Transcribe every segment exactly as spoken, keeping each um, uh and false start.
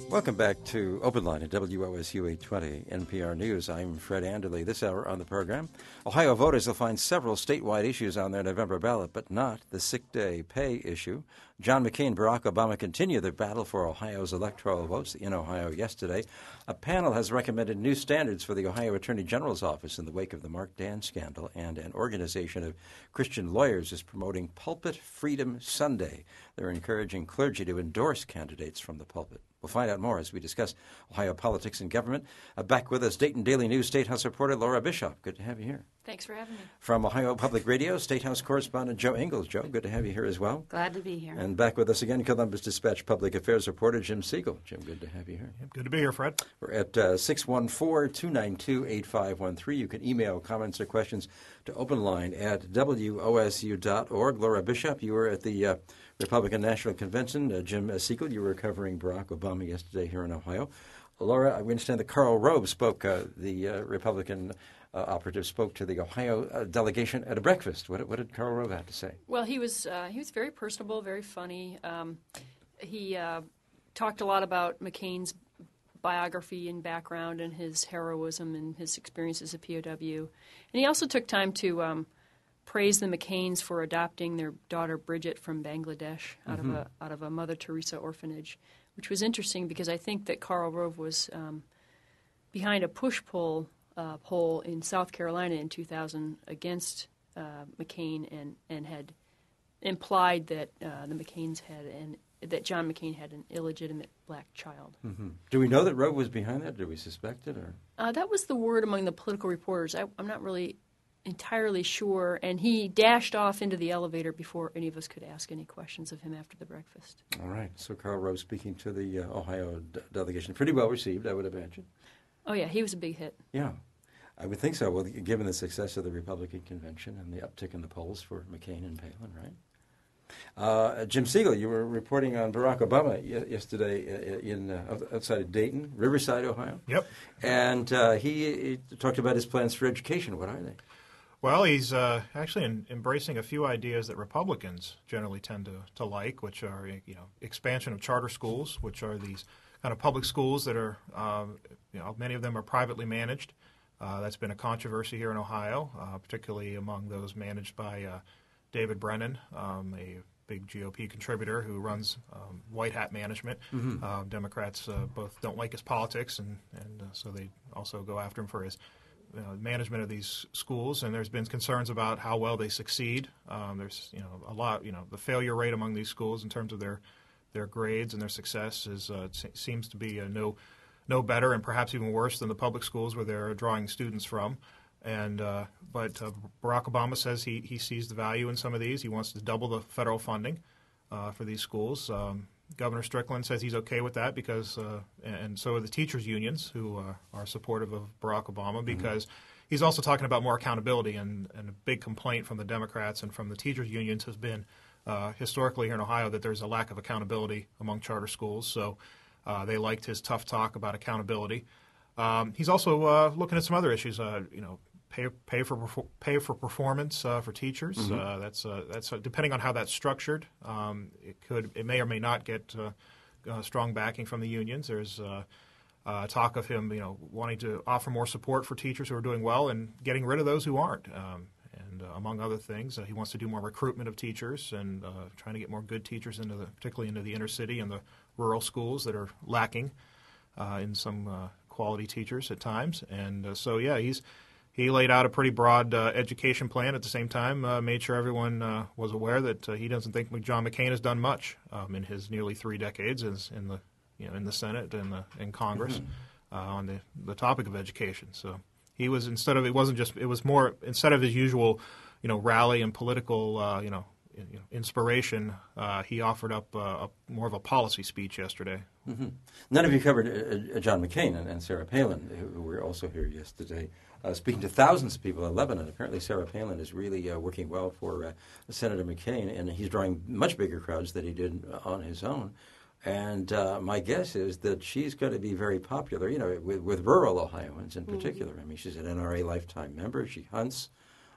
Welcome back to Open Line at W O S U eight twenty N P R News. I'm Fred Anderley. This hour on the program, Ohio voters will find several statewide issues on their November ballot, but not the sick day pay issue. John McCain and Barack Obama continue their battle for Ohio's electoral votes in Ohio yesterday. A panel has recommended new standards for the Ohio Attorney General's office in the wake of the Mark Dan scandal, and an organization of Christian lawyers is promoting Pulpit Freedom Sunday. They're encouraging clergy to endorse candidates from the pulpit. We'll find out more as we discuss Ohio politics and government. Uh, back with us, Dayton Daily News State House reporter Laura Bishop. Good to have you here. Thanks for having me. From Ohio Public Radio, State House correspondent Joe Ingles. Joe, good to have you here as well. Glad to be here. And back with us again, Columbus Dispatch Public Affairs reporter Jim Siegel. Jim, good to have you here. Good to be here, Fred. We're at uh, six one four, two nine two, eight five one three. You can email comments or questions to openline at W O S U dot org. Laura Bishop, you were at the uh, Republican National Convention. Uh, Jim uh, Siegel, you were covering Barack Obama yesterday here in Ohio. Laura, we understand that Karl Rove spoke, uh, the uh, Republican uh, operative spoke to the Ohio uh, delegation at a breakfast. What, what did Karl Rove have to say? Well, he was uh, he was very personable, very funny. Um, he uh, talked a lot about McCain's biography and background and his heroism and his experience as a P O W. And he also took time to um, praise the McCains for adopting their daughter Bridget from Bangladesh out mm-hmm. of a out of a Mother Teresa orphanage, which was interesting because I think that Karl Rove was um, behind a push-pull uh, poll in South Carolina in two thousand against uh, McCain and, and had implied that uh, the McCains had an that John McCain had an illegitimate black child. Mm-hmm. Do we know that Rove was behind that? Do we suspect it? Or uh, that was the word among the political reporters. I, I'm not really entirely sure, and he dashed off into the elevator before any of us could ask any questions of him after the breakfast. All right. So Karl Rove speaking to the uh, Ohio d- delegation. Pretty well received, I would imagine. Oh, yeah, he was a big hit. Yeah, I would think so. Well, given the success of the Republican convention and the uptick in the polls for McCain and Palin, right? Uh, Jim Siegel, you were reporting on Barack Obama y- yesterday in uh, outside of Dayton, Riverside, Ohio. Yep. And uh, he, he talked about his plans for education. What are they? Well, he's uh, actually in, embracing a few ideas that Republicans generally tend to, to like, which are you know expansion of charter schools, which are these kind of public schools that are um, you know many of them are privately managed. Uh, that's been a controversy here in Ohio, uh, particularly among those managed by uh, David Brennan, um, a big G O P contributor who runs um, White Hat Management. Mm-hmm. Uh, Democrats uh, both don't like his politics, and, and uh, so they also go after him for his you know, management of these schools. And there's been concerns about how well they succeed. Um, there's you know a lot, you know, the failure rate among these schools in terms of their their grades and their success is uh, seems to be uh, no no better, and perhaps even worse than the public schools where they're drawing students from. And uh, but uh, Barack Obama says he, he sees the value in some of these. He wants to double the federal funding uh, for these schools. Um, Governor Strickland says he's okay with that because, uh, and so are the teachers' unions who uh, are supportive of Barack Obama because mm-hmm. he's also talking about more accountability. And, and a big complaint from the Democrats and from the teachers' unions has been uh, historically here in Ohio that there's a lack of accountability among charter schools. So uh, they liked his tough talk about accountability. Um, he's also uh, looking at some other issues, uh, you know, pay pay for pay for performance uh, for teachers. Mm-hmm. Uh, that's uh, that's uh, depending on how that's structured. Um, it could it may or may not get uh, uh, strong backing from the unions. There's uh, uh, talk of him, you know, wanting to offer more support for teachers who are doing well and getting rid of those who aren't. Um, and uh, among other things, uh, he wants to do more recruitment of teachers and uh, trying to get more good teachers into the, particularly into the inner city and the rural schools that are lacking uh, in some. Uh, quality teachers at times. And uh, so, yeah, he's he laid out a pretty broad uh, education plan. At the same time, uh, made sure everyone uh, was aware that uh, he doesn't think John McCain has done much um, in his nearly three decades as in the you know in the Senate and the in Congress mm-hmm. uh, on the, the topic of education. So he was instead of it wasn't just it was more instead of his usual you know rally and political uh, you know. You know, inspiration, uh, he offered up uh, a, more of a policy speech yesterday. Mm-hmm. None of you covered uh, uh, John McCain and, and Sarah Palin, who were also here yesterday, uh, speaking to thousands of people in Lebanon. Apparently Sarah Palin is really uh, working well for uh, Senator McCain, and he's drawing much bigger crowds than he did on his own. And uh, my guess is that she's going to be very popular, you know, with, with rural Ohioans in particular. Mm-hmm. I mean, she's an N R A lifetime member. She hunts.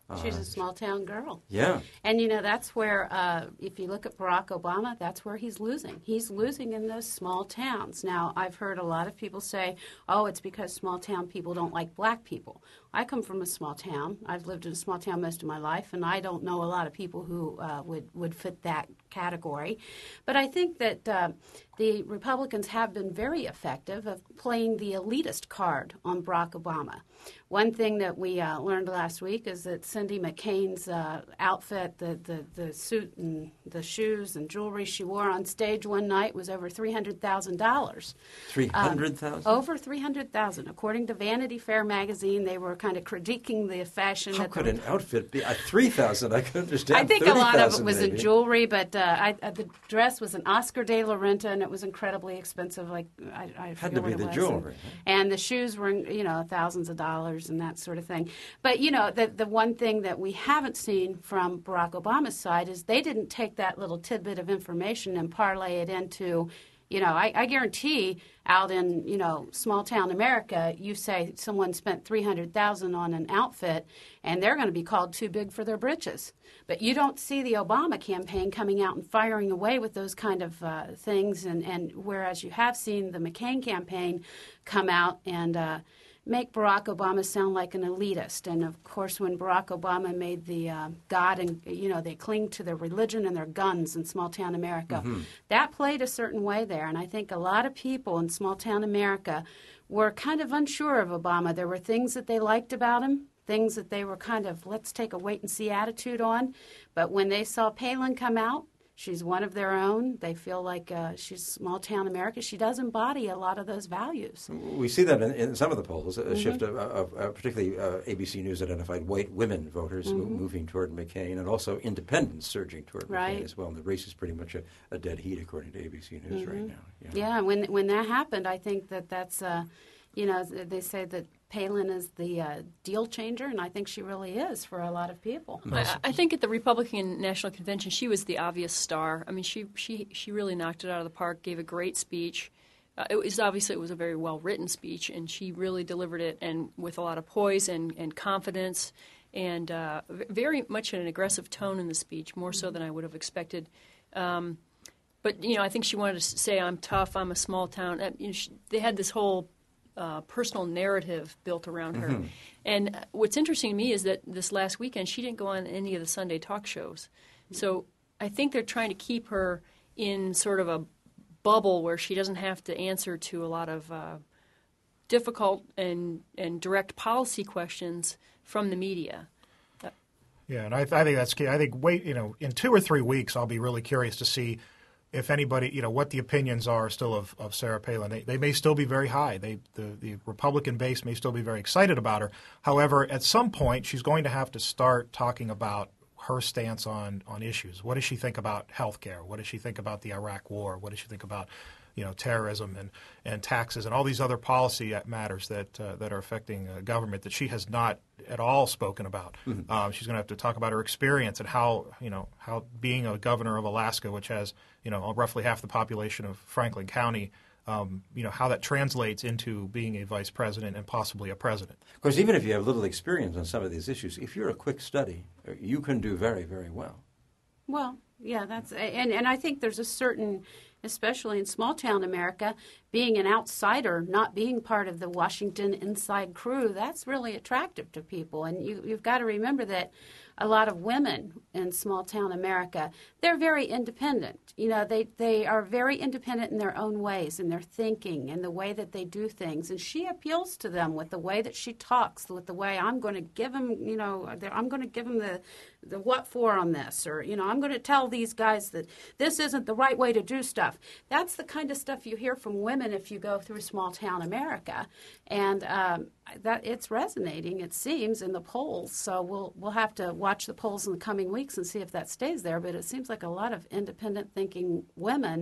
She's a small-town girl. Yeah. And, you know, that's where, uh, if you look at Barack Obama, that's where he's losing. He's losing in those small towns. Now, I've heard a lot of people say, oh, it's because small-town people don't like black people. I come from a small town. I've lived in a small town most of my life, and I don't know a lot of people who uh, would, would fit that category. But I think that uh, the Republicans have been very effective of playing the elitist card on Barack Obama. One thing that we uh, learned last week is that Cindy McCain's uh, outfit, the, the, the suit and the shoes and jewelry she wore on stage one night was over three hundred thousand dollars. three hundred thousand Um, over three hundred thousand dollars. According to Vanity Fair magazine, they were kind of critiquing the fashion. How that could the, an outfit be? Uh, three thousand I could understand. I think a lot of it was maybe. in jewelry, but uh, I, uh, the dress was an Oscar de la Renta, and it was incredibly expensive. Like I, I Had forget to what be it the was. jewelry. And, and the shoes were, you know, thousands of dollars and that sort of thing. But you know, the the one thing that we haven't seen from Barack Obama's side is they didn't take that little tidbit of information and parlay it into. You know, I, I guarantee out in, you know, small town America, you say someone spent three hundred thousand dollars on an outfit and they're going to be called too big for their britches. But you don't see the Obama campaign coming out and firing away with those kind of uh, things. And, and whereas you have seen the McCain campaign come out and uh, make Barack Obama sound like an elitist. And, of course, when Barack Obama made the uh, God and, you know, they cling to their religion and their guns in small-town America, mm-hmm. that played a certain way there. And I think a lot of people in small-town America were kind of unsure of Obama. There were things that they liked about him, things that they were kind of, let's take a wait-and-see attitude on. But when they saw Palin come out, she's one of their own. They feel like uh, she's small-town America. She does embody a lot of those values. We see that in, in some of the polls, a mm-hmm. shift of, of, of particularly uh, A B C News identified white women voters mm-hmm. moving toward McCain, and also independents surging toward right. McCain as well. And the race is pretty much a, a dead heat, according to A B C News mm-hmm. right now. Yeah, yeah when, when that happened, I think that that's, uh, you know, they say that Palin is the uh, deal changer, and I think she really is for a lot of people. I, I think at the Republican National Convention, she was the obvious star. I mean, she she she really knocked it out of the park, gave a great speech. Uh, it was obviously it was a very well-written speech, and she really delivered it, and with a lot of poise and, and confidence, and uh, very much an aggressive tone in the speech, more so than I would have expected. Um, but, you know, I think she wanted to say, I'm tough, I'm a small town. Uh, you know, she, they had this whole Uh, personal narrative built around her. Mm-hmm. And what's interesting to me is that this last weekend she didn't go on any of the Sunday talk shows. So I think they're trying to keep her in sort of a bubble where she doesn't have to answer to a lot of uh, difficult and, and direct policy questions from the media. Uh, yeah, and I, I think that's key. I think wait, you know, in two or three weeks I'll be really curious to see if anybody, you know, what the opinions are still of, of Sarah Palin. They, they may still be very high. They, the, the Republican base may still be very excited about her. However, at some point, she's going to have to start talking about her stance on, on issues. What does she think about health care? What does she think about the Iraq war? What does she think about, you know, terrorism and, and taxes and all these other policy matters that uh, that are affecting uh, government that she has not at all spoken about. Mm-hmm. Um, she's going to have to talk about her experience and how, you know, how being a governor of Alaska, which has, you know, roughly half the population of Franklin County, um, you know, how that translates into being a vice president and possibly a president. Of course, even if you have little experience on some of these issues, if you're a quick study, you can do very, very well. Well, yeah, that's and, and I think there's a certain, especially in small-town America, being an outsider, not being part of the Washington inside crew, that's really attractive to people. And you, you've got to remember that a lot of women in small-town America, they're very independent. You know, they, they are very independent in their own ways, in their thinking, and the way that they do things. And she appeals to them with the way that she talks, with the way I'm going to give them, you know, I'm going to give them the, the what for on this, or, you know, I'm going to tell these guys that this isn't the right way to do stuff. That's the kind of stuff you hear from women if you go through small-town America. And um, that it's resonating, it seems, in the polls. So we'll we'll have to watch the polls in the coming weeks and see if that stays there. But it seems like a lot of independent-thinking women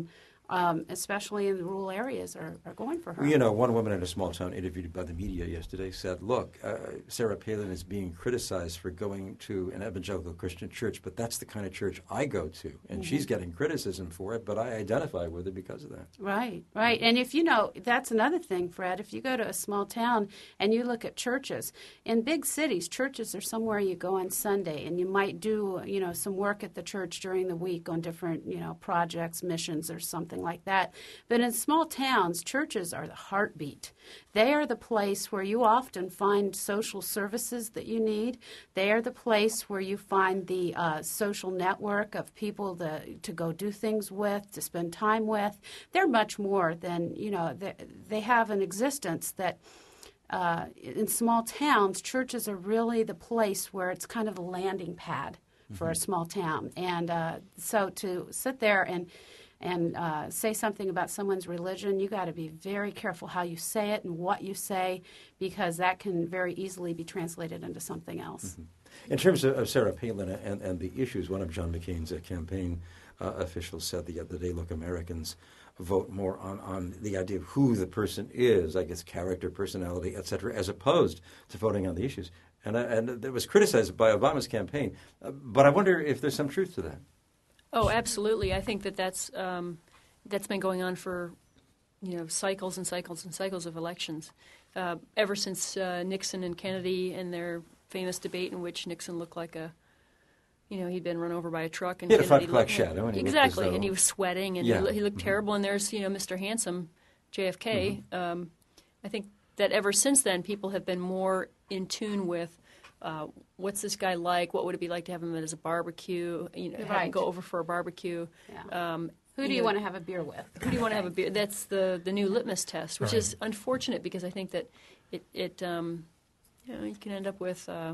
um, especially in the rural areas, are, are going for her. You know, one woman in a small town interviewed by the media yesterday said, look, uh, Sarah Palin is being criticized for going to an evangelical Christian church, but that's the kind of church I go to. And mm-hmm. she's getting criticism for it, but I identify with her because of that. Right, right. And if you know, that's another thing, Fred. If you go to a small town and you look at churches, in big cities, churches are somewhere you go on Sunday, and you might do, you know, some work at the church during the week on different, you know, projects, missions, or something like that. But in small towns, churches are the heartbeat. They are the place where you often find social services that you need. They are the place where you find the uh, social network of people to, to go do things with, to spend time with. They're much more than, you know, they, they have an existence that uh, in small towns, churches are really the place where it's kind of a landing pad for mm-hmm. a small town. And uh, so to sit there and and uh, say something about someone's religion, you got to be very careful how you say it and what you say, because that can very easily be translated into something else. Mm-hmm. In terms of, of Sarah Palin and, and the issues, one of John McCain's uh, campaign uh, officials said the other day, look, Americans vote more on, on the idea of who the person is, I guess character, personality, et cetera, as opposed to voting on the issues. And, uh, and it was criticized by Obama's campaign. Uh, but I wonder if there's some truth to that. Oh, absolutely. I think that that's um, that's been going on for, you know, cycles and cycles and cycles of elections. Uh, ever since uh, Nixon and Kennedy and their famous debate in which Nixon looked like a, you know, he'd been run over by a truck. And he had Kennedy a five o'clock shadow. And he exactly, though, and he was sweating, and yeah. he, he looked mm-hmm. terrible. And there's, you know, Mister Handsome, J F K. Mm-hmm. Um, I think that ever since then, people have been more in tune with Uh, what's this guy like? What would it be like to have him as a barbecue? You know, right. have him go over for a barbecue. Yeah. Um, who do you, you know, want to have a beer with? Who do you want to have a beer? That's the, the new litmus test, which right. is unfortunate because I think that it it um, you know, you can end up with uh,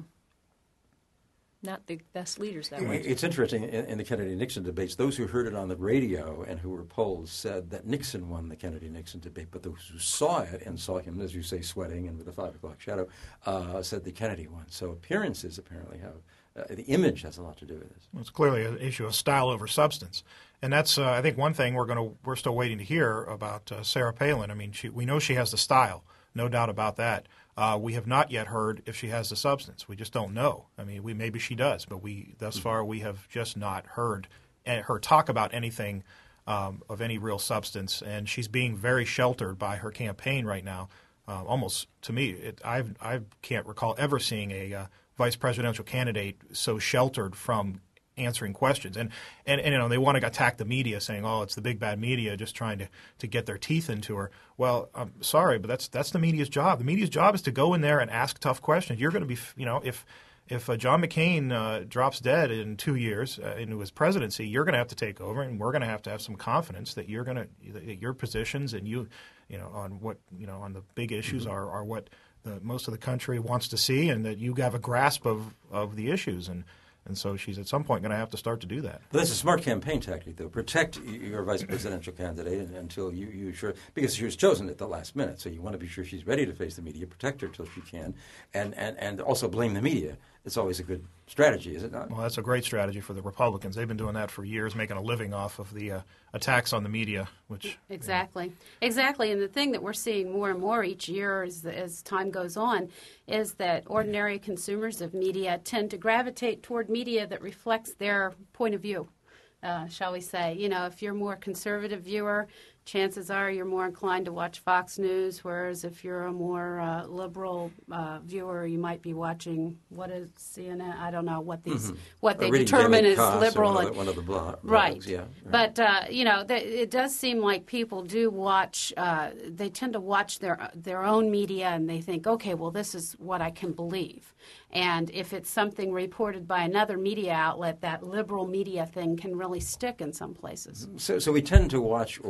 not the best leaders that way. It's interesting, in, in the Kennedy-Nixon debates, those who heard it on the radio and who were polled said that Nixon won the Kennedy-Nixon debate, but those who saw it and saw him, as you say, sweating and with a five o'clock shadow, uh, said the Kennedy won. So appearances apparently have, uh, the image has a lot to do with this. Well, it's clearly an issue of style over substance. And that's, uh, I think, one thing we're going to, we're still waiting to hear about uh, Sarah Palin. I mean, she, we know she has the style, no doubt about that. Uh, we have not yet heard if she has the substance. We just don't know. I mean, we maybe she does, but we thus far we have just not heard her talk about anything um, of any real substance. And she's being very sheltered by her campaign right now. Uh, almost to me, it, I've, I can't recall ever seeing a uh, vice presidential candidate so sheltered from answering questions. And, and, and you know, they want to attack the media saying, oh, it's the big bad media just trying to, to get their teeth into her. Well, I'm sorry, but that's that's the media's job. The media's job is to go in there and ask tough questions. You're going to be, you know, if if uh, John McCain uh, drops dead in two years uh, into his presidency, you're going to have to take over, and we're going to have to have some confidence that you're going to, that your positions and you, you know, on what, you know, on the big issues mm-hmm. are, are what the, most of the country wants to see, and that you have a grasp of, of the issues. And And so she's at some point going to have to start to do that. But that's a smart campaign tactic, though. Protect your vice presidential candidate until you, you sure – because she was chosen at the last minute, so you want to be sure she's ready to face the media, protect her till she can, and, and, and also blame the media. It's always a good strategy, is it not? Well, that's a great strategy for the Republicans. They've been doing that for years, making a living off of the uh, attacks on the media, which – Exactly. Yeah. Exactly. And the thing that we're seeing more and more each year as, as time goes on is that ordinary consumers of media tend to gravitate toward media that reflects their point of view, uh, shall we say. You know, if you're a more conservative viewer, chances are you're more inclined to watch Fox News, whereas if you're a more uh, liberal uh, viewer, you might be watching, what is C N N? I don't know what these mm-hmm. what they Reading determine Daily as Kos, liberal. One of the, one of the blo- blogs, right. Yeah, right. But, uh, you know, th- it does seem like people do watch, uh, they tend to watch their their own media, and they think, okay, well, this is what I can believe. And if it's something reported by another media outlet, that liberal media thing can really stick in some places. So, so we tend to watch or hear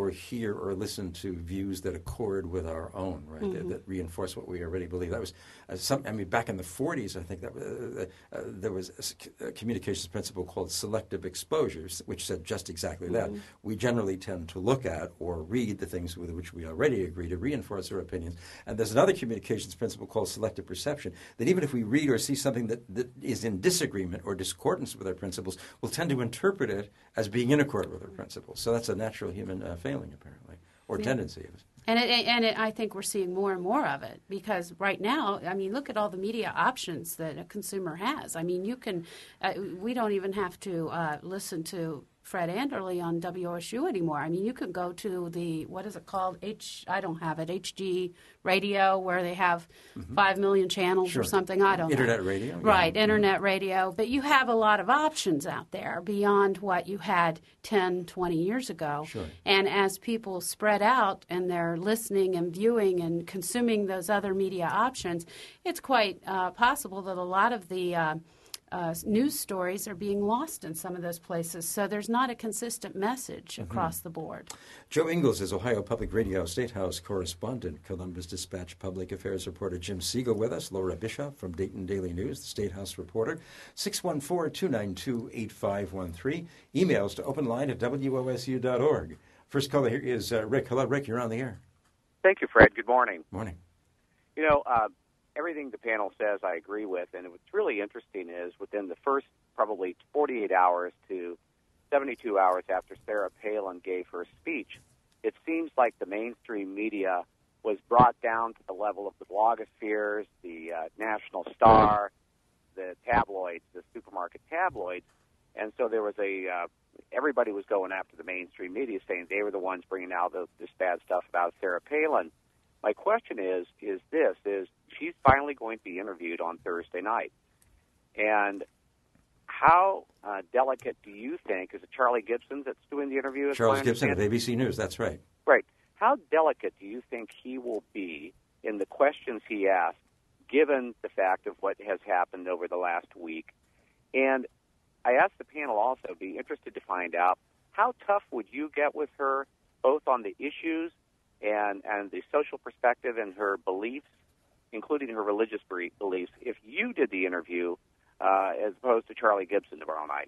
hear or listen to views that accord with our own, right? Mm-hmm. That, that reinforce what we already believe. That was uh, some. I mean, back in the forties, I think that uh, uh, there was a, a communications principle called selective exposures, which said just exactly Mm-hmm. that. We generally tend to look at or read the things with which we already agree to reinforce our opinions. And there's another communications principle called selective perception, that even if we read or see something that, that is in disagreement or discordance with our principles, we'll tend to interpret it as being in accord with our principles. So that's a natural human uh, failing, apparently, or Yeah. tendency. And it, and it, I think we're seeing more and more of it because right now, I mean, look at all the media options that a consumer has. I mean, you can, uh, we don't even have to uh, listen to Fred Anderle on W O S U anymore. I mean, you can go to the, what is it called? H, I don't have it, H G radio, where they have mm-hmm. five million channels Sure. or something. I don't Internet know. radio. Right, yeah. Internet mm-hmm. radio. But you have a lot of options out there beyond what you had ten, twenty years ago. Sure. And as people spread out and they're listening and viewing and consuming those other media options, it's quite uh, possible that a lot of the uh, uh, news stories are being lost in some of those places. So there's not a consistent message Mm-hmm. across the board. Joe Ingles is Ohio Public Radio State House correspondent, Columbus Dispatch Public Affairs reporter Jim Siegel with us, Laura Bishop from Dayton Daily News, the State House reporter, six one four, two nine two, eight five one three, emails to openline at W O S U dot org. First caller here is uh, Rick. Hello, Rick, you're on the air. Thank you, Fred. Good morning. Morning. You know, uh, everything the panel says I agree with, and what's really interesting is within the first probably forty-eight hours to seventy-two hours after Sarah Palin gave her speech, it seems like the mainstream media was brought down to the level of the blogospheres, the uh, National Star, the tabloids, the supermarket tabloids, and so there was a uh, everybody was going after the mainstream media, saying they were the ones bringing out the, this bad stuff about Sarah Palin. My question is, is this, is she's finally going to be interviewed on Thursday night. And how uh, delicate do you think, is it Charlie Gibson that's doing the interview? Charles Gibson of A B C News, that's right. Right. How delicate do you think he will be in the questions he asks, given the fact of what has happened over the last week? And I asked the panel also, be interested to find out, how tough would you get with her, both on the issues and, and the social perspective and her beliefs, including her religious beliefs, if you did the interview uh, as opposed to Charlie Gibson tomorrow night?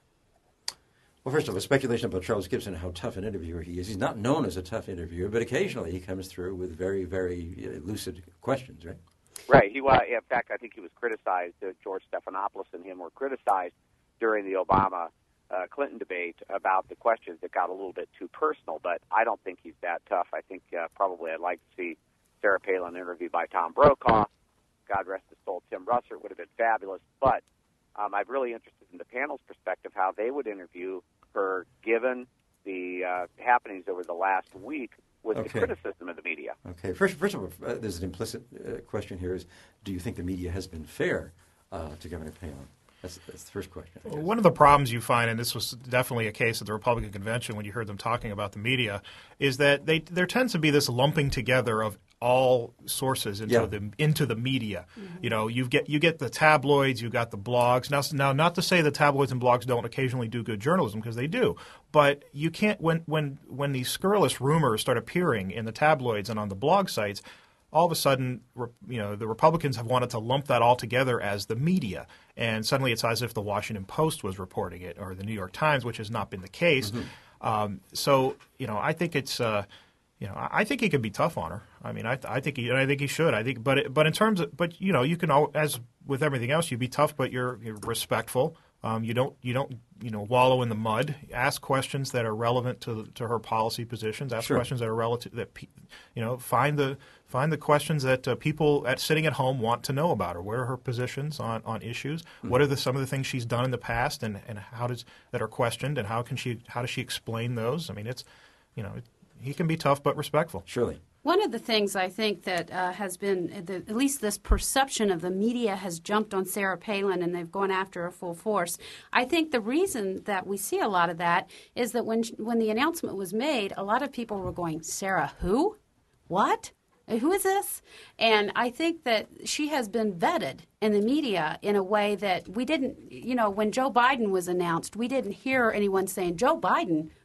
Well, first of all, speculation about Charles Gibson and how tough an interviewer he is. He's not known as a tough interviewer, but occasionally he comes through with very, very uh, lucid questions, right? Right. He was, in fact, I think he was criticized, uh, George Stephanopoulos and him were criticized during the Obama uh, Clinton debate about the questions that got a little bit too personal, but I don't think he's that tough. I think uh, probably I'd like to see Sarah Palin interviewed by Tom Brokaw. God rest his soul, Tim Russert would have been fabulous, but um, I'm really interested in the panel's perspective, how they would interview her given the uh, happenings over the last week with Okay. the criticism of the media. Okay. First, first of all, uh, there's an implicit uh, question here: is do you think the media has been fair uh, to Governor Palin? That's, that's the first question. I guess. One of the problems you find, and this was definitely a case at the Republican convention when you heard them talking about the media, is that they there tends to be this lumping together of all sources into Yeah. the into the media. Mm-hmm. You know, you get you get the tabloids, you got the blogs. Now, now, not to say that tabloids and blogs don't occasionally do good journalism, because they do. But you can't when when when these scurrilous rumors start appearing in the tabloids and on the blog sites, all of a sudden, you know, the Republicans have wanted to lump that all together as the media. And suddenly it's as if the Washington Post was reporting it or the New York Times, which has not been the case. Mm-hmm. Um, so, you know, I think it's, uh, you know, I think he could be tough on her. I mean, I, I think he, I think he should. I think, but, it, but in terms of, but you know, you can, as with everything else, you be tough, but you're, you're respectful. Um, you don't, you don't, you know, wallow in the mud. Ask questions that are relevant to to her policy positions. Ask Sure. questions that are relative. That pe- you know, find the find the questions that uh, people at sitting at home want to know about her. What are her positions on, on issues? Mm-hmm. What are the some of the things she's done in the past, and, and how does that are questioned, and how can she how does she explain those? I mean, it's, you know, it, he can be tough but respectful. Surely. One of the things I think that uh, has been, the, at least this perception of the media has jumped on Sarah Palin and they've gone after her full force. I think the reason that we see a lot of that is that when when the announcement was made, a lot of people were going, Sarah who? What? Who is this? And I think that she has been vetted in the media in a way that we didn't, you know, when Joe Biden was announced, we didn't hear anyone saying, Joe Biden,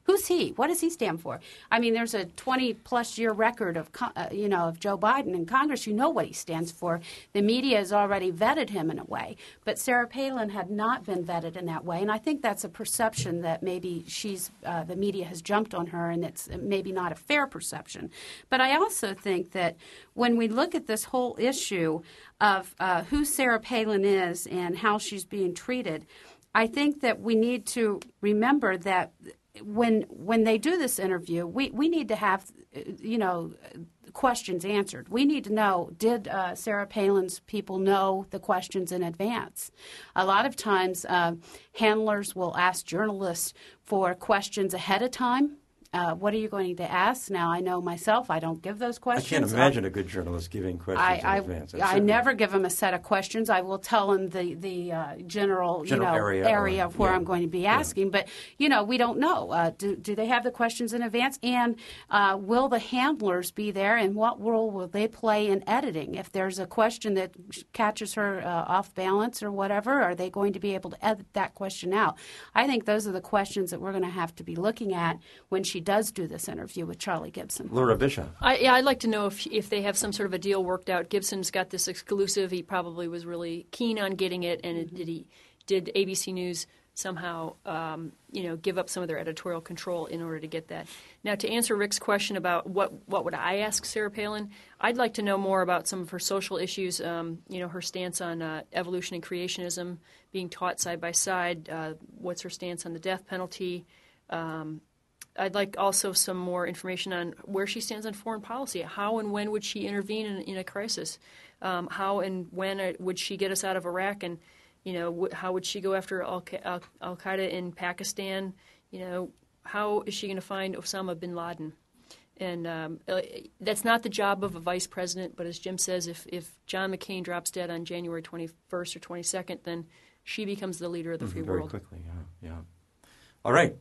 Who's he? What does he stand for? I mean, there's a twenty-plus year record of, uh, you know, of Joe Biden in Congress. You know what he stands for. The media has already vetted him in a way. But Sarah Palin had not been vetted in that way. And I think that's a perception that maybe she's uh, the media has jumped on her, and it's maybe not a fair perception. But I also think that when we look at this whole issue of uh, who Sarah Palin is and how she's being treated, I think that we need to remember that when when they do this interview, we, we need to have, you know, questions answered. We need to know, did uh, Sarah Palin's people know the questions in advance? A lot of times uh, handlers will ask journalists for questions ahead of time. Uh, what are you going to ask? Now, I know myself, I don't give those questions. I can't imagine a good journalist giving questions I, in I, advance. I never give them a set of questions. I will tell them the, the uh, general, general you know, area, area or, of where yeah. I'm going to be asking. Yeah. But, you know, we don't know. Uh, do, do they have the questions in advance? And uh, will the handlers be there? And what role will they play in editing? If there's a question that catches her uh, off balance or whatever, are they going to be able to edit that question out? I think those are the questions that we're going to have to be looking at when she does do this interview. Interview with Charlie Gibson. Laura Bishop. I, yeah, I'd like to know if if they have some sort of a deal worked out. Gibson's got this exclusive. He probably was really keen on getting it, and it, did he did A B C News somehow um, you know give up some of their editorial control in order to get that? Now, to answer Rick's question about what what would I ask Sarah Palin, I'd like to know more about some of her social issues. Um, you know, her stance on uh, evolution and creationism being taught side by side. Uh, what's her stance on the death penalty? Um, I'd like also some more information on where she stands on foreign policy. How and when would she intervene in, in a crisis? Um, how and when uh, would she get us out of Iraq? And, you know, wh- how would she go after Al- Al- Al-Qaeda in Pakistan? You know, how is she going to find Osama bin Laden? And um, uh, that's not the job of a vice president, but as Jim says, if, if John McCain drops dead on January twenty-first or twenty-second, then she becomes the leader of the Mm-hmm, free very world. Very quickly, yeah. yeah. All right.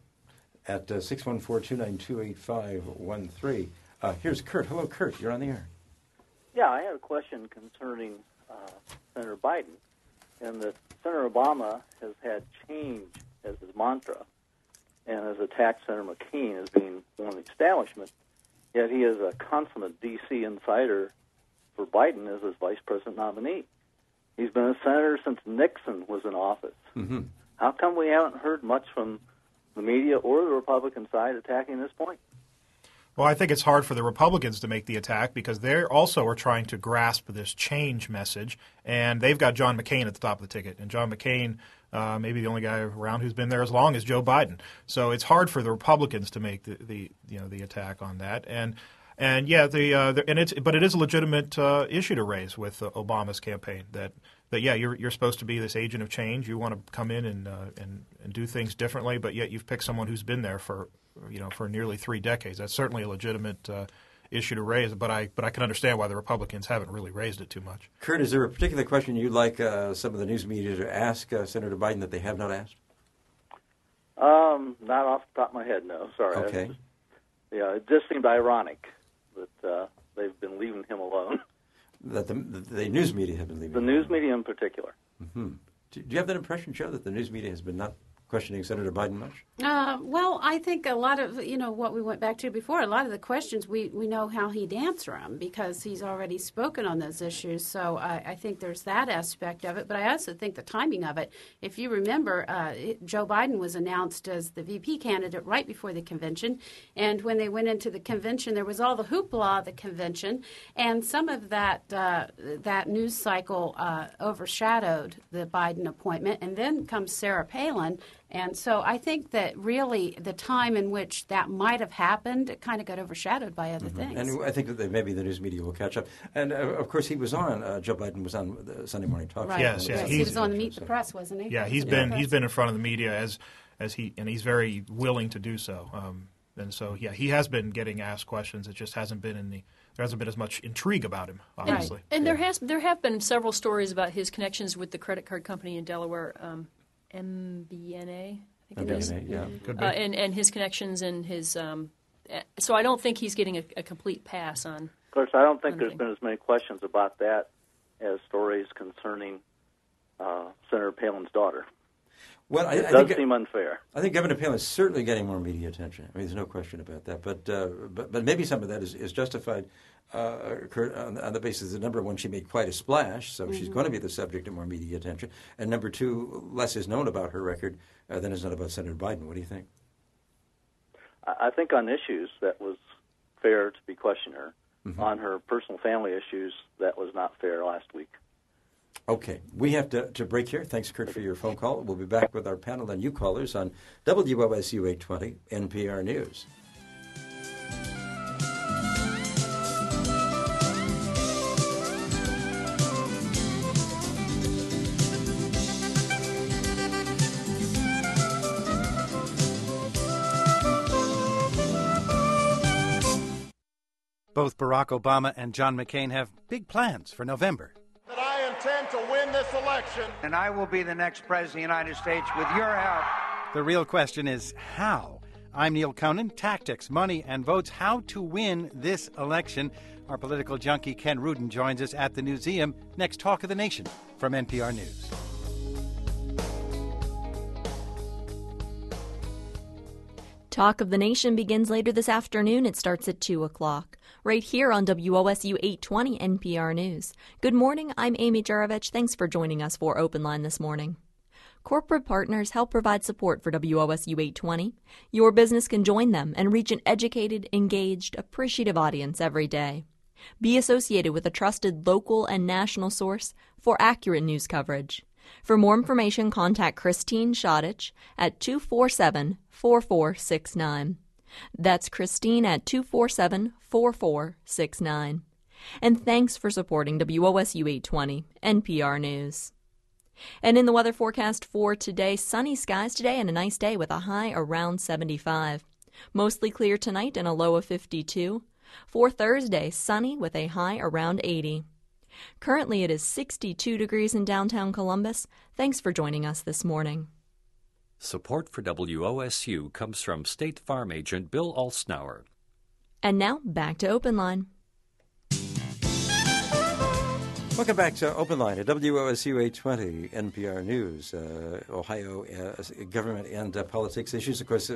At uh, six one four, two nine two, eight five one three. Uh, here's Kurt. Hello, Kurt. You're on the air. Yeah, I had a question concerning uh, Senator Biden, and that Senator Obama has had change as his mantra and has attacked Senator McCain as being one of the establishment, yet he is a consummate D C insider for Biden as his vice president nominee. He's been a senator since Nixon was in office. Mm-hmm. How come we haven't heard much from the media or the Republican side attacking this point? Well, I think it's hard for the Republicans to make the attack because they also are trying to grasp this change message, and they've got John McCain at the top of the ticket. And John McCain, uh, maybe the only guy around who's been there as long as Joe Biden. So it's hard for the Republicans to make the, the you know the attack on that. And and yeah, the, uh, the and it's but it is a legitimate uh, issue to raise with uh, Obama's campaign that. That yeah, you're you're supposed to be this agent of change. You want to come in and uh, and and do things differently, but yet you've picked someone who's been there for you know for nearly three decades. That's certainly a legitimate uh, issue to raise. But I but I can understand why the Republicans haven't really raised it too much. Kurt, is there a particular question you'd like uh, some of the news media to ask uh, Senator Biden that they have not asked? Um, not off the top of my head, no. Sorry. Okay. Just, yeah, it just seemed ironic that uh, they've been leaving him alone. That the, the, the news media have been leaving. The news media in particular. Mm-hmm. Do, do you have that impression, Joe, that the news media has been not questioning Senator Biden much? Uh, well, I think a lot of, you know, what we went back to before, a lot of the questions, we, we know how he'd answer them because he's already spoken on those issues. So I, I think there's that aspect of it. But I also think the timing of it, if you remember, uh, it, Joe Biden was announced as the V P candidate right before the convention. And when they went into the convention, there was all the hoopla of the convention. And some of that, uh, that news cycle uh, overshadowed the Biden appointment. And then comes Sarah Palin. And so I think that really the time in which that might have happened, it kind of got overshadowed by other Mm-hmm. things. And I think that they, maybe the news media will catch up. And, uh, of course, he was on, uh, Joe Biden was on the Sunday Morning Talk Show. Right. Yes, yes, Yes, he's- he was on Meet the Press, wasn't he? Yeah, he's Meet been the he's Press. been in front of the media as as he and he's very willing to do so. Um, and so yeah, he has been getting asked questions. It just hasn't been in the there hasn't been as much intrigue about him, obviously. And there has there have been several stories about his connections with the credit card company in Delaware, um, M B N A. I think it is. Yeah. Could be. Uh, and, and his connections and his um, uh, so I don't think he's getting a, a complete pass on. Of course, I don't think there's Anything. been as many questions about that as stories concerning uh, Senator Palin's daughter. Well, I, it I does think, seem unfair. I think Governor Palin is certainly getting more media attention. I mean, there's no question about that. But uh, but, but maybe some of that is, is justified uh, on, on the basis that, number one, she made quite a splash, so mm-hmm. she's going to be the subject of more media attention. And number two, less is known about her record uh, than is known about Senator Biden. What do you think? I think on issues, that was fair to be questioning her. Mm-hmm. On her personal family issues, that was not fair last week. Okay. We have to, to break here. Thanks, Kurt, for your phone call. We'll be back with our panel and you callers on W O S U eight twenty N P R News. Both Barack Obama and John McCain have big plans for November. That I intend to win this election. And I will be the next president of the United States with your help. The real question is how? I'm Neil Conan. Tactics, money, and votes. How to win this election. Our political junkie Ken Rudin joins us at the Newseum. Next Talk of the Nation from N P R News. Talk of the Nation begins later this afternoon. It starts at two o'clock. Right here on W O S U eight twenty N P R News. Good morning, I'm Amy Juravich. Thanks for joining us for Open Line this morning. Corporate partners help provide support for W O S U eight twenty. Your business can join them and reach an educated, engaged, appreciative audience every day. Be associated with a trusted local and national source for accurate news coverage. For more information, contact Christine Shoddich at two four seven, four four six nine. That's Christine at two four seven, four four six nine. And thanks for supporting W O S U eight twenty, N P R News. And in the weather forecast for today, sunny skies today and a nice day with a high around seventy-five. Mostly clear tonight and a low of fifty-two. For Thursday, sunny with a high around eighty. Currently it is sixty-two degrees in downtown Columbus. Thanks for joining us this morning. Support for W O S U comes from State Farm agent Bill Alsnauer. And now, back to Open Line. Welcome back to Open Line at W O S U eight twenty N P R News. Uh, Ohio uh, government and uh, politics issues, of course, uh,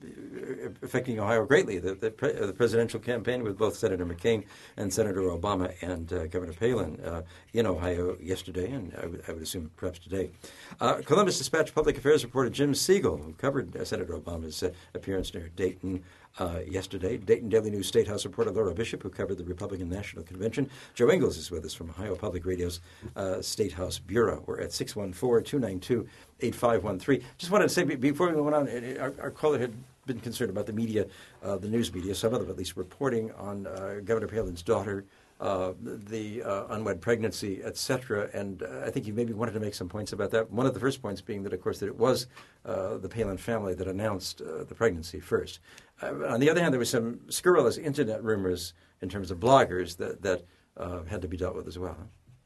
affecting Ohio greatly. The, the, pre- the presidential campaign with both Senator McCain and Senator Obama and uh, Governor Palin uh, in Ohio yesterday, and I, w- I would assume perhaps today. Uh, Columbus Dispatch public affairs reporter Jim Siegel, who covered uh, Senator Obama's uh, appearance near Dayton Uh, yesterday. Dayton Daily News State House reporter Laura Bishop, who covered the Republican National Convention. Joe Ingles is with us from Ohio Public Radio's uh, State House Bureau. We're at six one four, two nine two, eight five one three. Just wanted to say, before we went on, our, our caller had been concerned about the media, uh, the news media, some of them at least, reporting on uh, Governor Palin's daughter, uh, the uh, unwed pregnancy, et cetera. And uh, I think you maybe wanted to make some points about that. One of the first points being that, of course, that it was uh, the Palin family that announced uh, the pregnancy first. Uh, on the other hand, there were some scurrilous internet rumors in terms of bloggers that, that uh, had to be dealt with as well.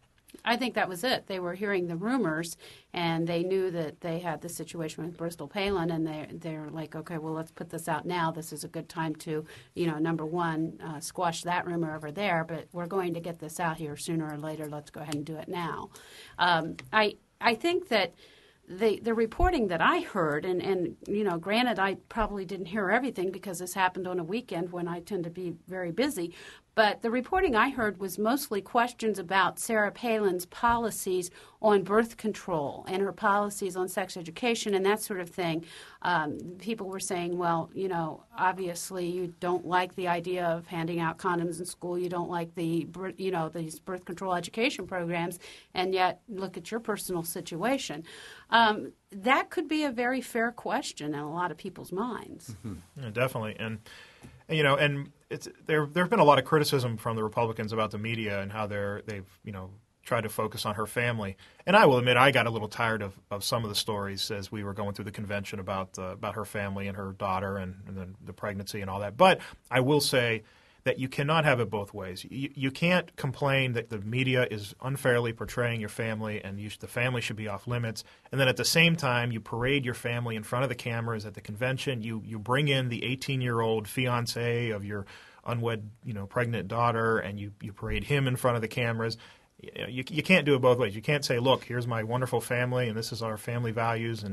I think that was it. They were hearing the rumors, and they knew that they had the situation with Bristol Palin, and they they're like, okay, well, let's put this out now. This is a good time to, you know, number one, uh, squash that rumor over there, but we're going to get this out here sooner or later. Let's go ahead and do it now. Um, I I think that the the reporting that I heard, and, and, you know, granted, I probably didn't hear everything because this happened on a weekend when I tend to be very busy, but the reporting I heard was mostly questions about Sarah Palin's policies on birth control and her policies on sex education and that sort of thing. Um, people were saying, well, you know, obviously you don't like the idea of handing out condoms in school. You don't like the, you know, these birth control education programs, and yet look at your personal situation. Um, that could be a very fair question in a lot of people's minds. Mm-hmm. Yeah, definitely. And, you know, and it's there. There have been a lot of criticism from the Republicans about the media and how they're they've you know tried to focus on her family. And I will admit, I got a little tired of, of some of the stories as we were going through the convention about uh, about her family and her daughter and, and the, the pregnancy and all that. But I will say that you cannot have it both ways. You, you can't complain that the media is unfairly portraying your family and you, the family should be off limits, and then at the same time you parade your family in front of the cameras at the convention. You you bring in the eighteen-year-old fiancé of your unwed, you know, pregnant daughter, and you, you parade him in front of the cameras. You, you, you can't do it both ways. You can't say, look, here's my wonderful family and this is our family values, and